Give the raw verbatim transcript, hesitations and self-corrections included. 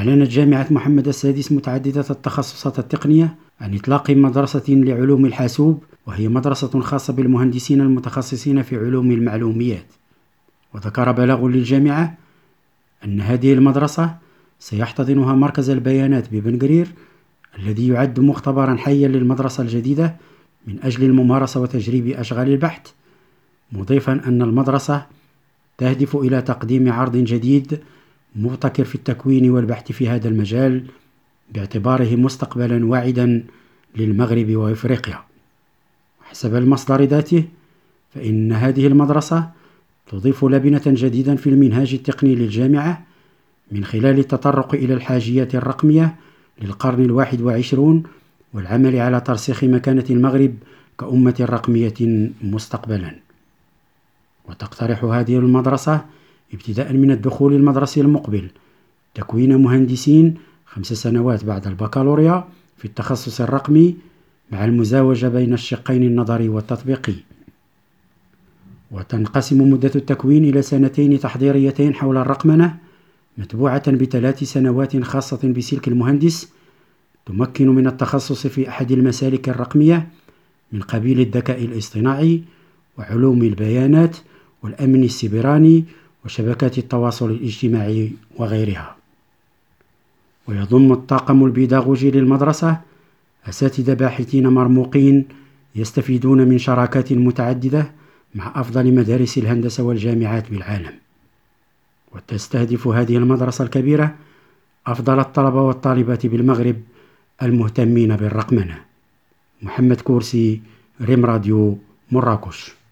أعلنت جامعة محمد السادس متعددة التخصصات التقنية عن إطلاق مدرسة لعلوم الحاسوب، وهي مدرسة خاصة بالمهندسين المتخصصين في علوم المعلوميات. وذكر بلاغ للجامعة أن هذه المدرسة سيحتضنها مركز البيانات ببن قرير، الذي يعد مختبرا حيا للمدرسة الجديدة من أجل الممارسة وتجريب أشغال البحث، مضيفا أن المدرسة تهدف إلى تقديم عرض جديد مبتكر في التكوين والبحث في هذا المجال، باعتباره مستقبلا واعدا للمغرب وإفريقيا. حسب المصدر ذاته، فإن هذه المدرسة تضيف لبنة جديدا في المنهاج التقني للجامعة من خلال التطرق إلى الحاجيات الرقمية للقرن الواحد والعشرون، والعمل على ترسيخ مكانة المغرب كأمة رقمية مستقبلا. وتقترح هذه المدرسة ابتداء من الدخول المدرسي المقبل تكوين مهندسين خمس سنوات بعد البكالوريا في التخصص الرقمي، مع المزاوجة بين الشقين النظري والتطبيقي. وتنقسم مدة التكوين إلى سنتين تحضيريتين حول الرقمنة، متبوعة بثلاث سنوات خاصة بسلك المهندس، تمكن من التخصص في أحد المسالك الرقمية من قبيل الذكاء الاصطناعي وعلوم البيانات والأمن السيبراني وشبكات التواصل الاجتماعي وغيرها. ويضم الطاقم البيداغوجي للمدرسة أساتذة باحثين مرموقين يستفيدون من شراكات متعددة مع أفضل مدارس الهندسة والجامعات بالعالم. وتستهدف هذه المدرسة الكبيرة أفضل الطلبة والطالبات بالمغرب المهتمين بالرقمنة. محمد كورسي، ريم راديو، مراكش.